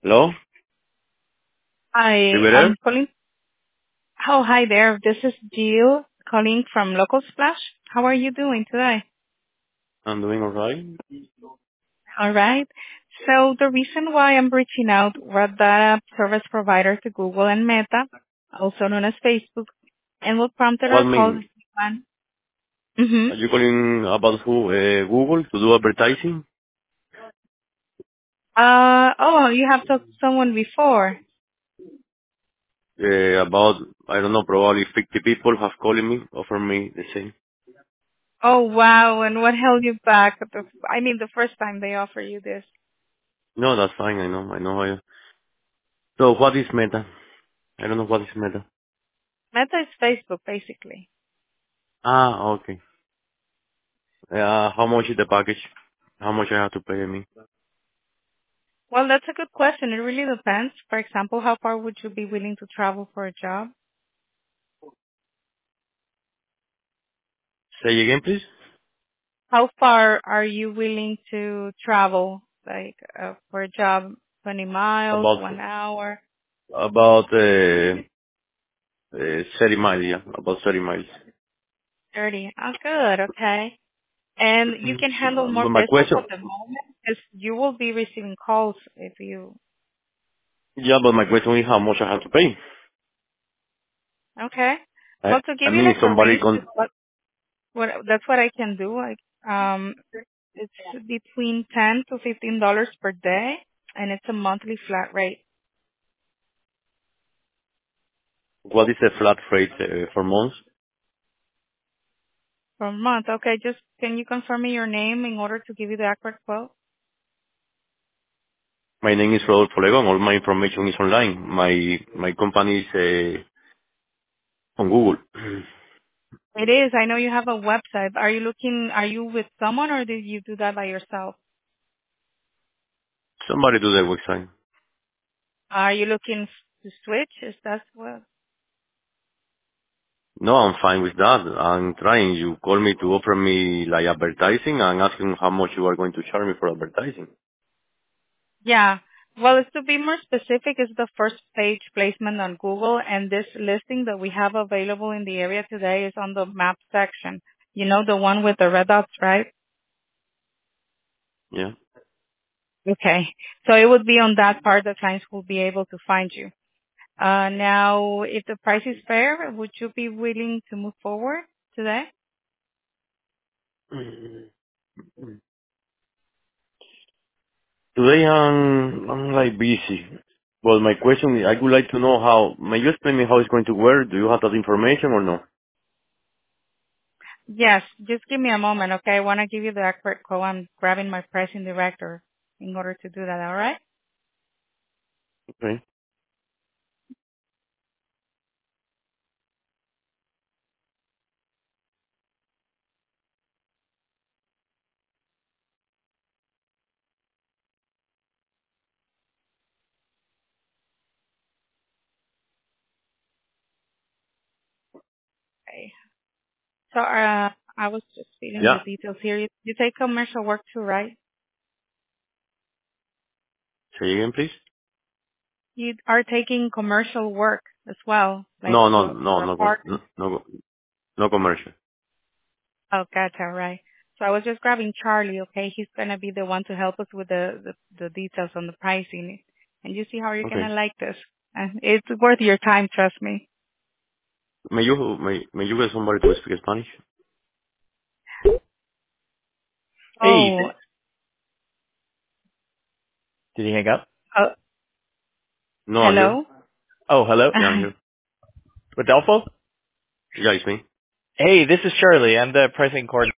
Hello? Hi, Rivera? I'm calling. Oh, hi there. This is Jill calling from Local Splash. How are you doing today? I'm doing alright. All right. So the reason why I'm reaching out, we're the service provider to Google and Meta, also known as Facebook, and what prompted What our call mean? is one. Mm-hmm. Are you calling about who? Google to do advertising? Oh, you have talked to someone before. About, I don't know, probably 50 people have called me, offer me the same. Oh, wow. And what held you back? The first time they offer you this. No, that's fine, I know. So what is Meta? I don't know what is Meta. Meta is Facebook, basically. Ah, okay. How much is the package? How much I have to pay me? Well, that's a good question. It really depends. For example, how far would you be willing to travel for a job? Say again, please. How far are you willing to travel, like for a job? 20 miles, About, 1 hour, about, 30 miles, yeah, about 30 miles. 30? Oh, good. Okay. And you Mhm. can handle more But my business question, at the moment because you will be receiving calls if you. yeah, but my question is how much I have to pay. Okay. I, Well, to I give you mean, if like a somebody range, con, what that's what I can do. Like, it's between $10 to $15 per day, and it's a monthly flat rate. what is the flat rate for months? Per month. Okay, just can you confirm me your name in order to give you the accurate quote? My name is Rodolfo Legon. All my information is online. My company is on Google. It is. I know you have a website. Are you with someone or did you do that by yourself? Somebody do the website. Are you looking to switch? Is that what? No, I'm fine with that. I'm trying. You call me to offer me like advertising and asking how much you are going to charge me for advertising. Yeah. Well, it's to be more specific, it's the first page placement on Google, and this listing that we have available in the area today is on the map section. You know, the one with the red dots, right? Yeah. Okay. So it would be on that part that clients will be able to find you. Now, if the price is fair, would you be willing to move forward today? Today I'm like busy. Well, my question is, I would like to know how. May you explain me how it's going to work? Do you have that information or no? Yes, just give me a moment, okay? I want to give you the accurate code. I'm grabbing my pricing director in order to do that, all right? Okay. Okay. So, I was just feeding the Yeah. details here. You take commercial work too, right? Say again, please. You are taking commercial work as well, like No, no, for no, apartments. no commercial. Oh, gotcha, right. So I was just grabbing Charlie, okay? He's gonna be the one to help us with the details on the pricing. And you see how you're Okay. gonna like this. It's worth your time, trust me. May you get somebody to speak Spanish? Hey, Oh, did he hang up? uh, No, I'm here. hello? Oh, hello? Yeah, I'm here. Rodolfo? Yeah, it's me. Hey, this is Charlie. I'm the pricing coordinator.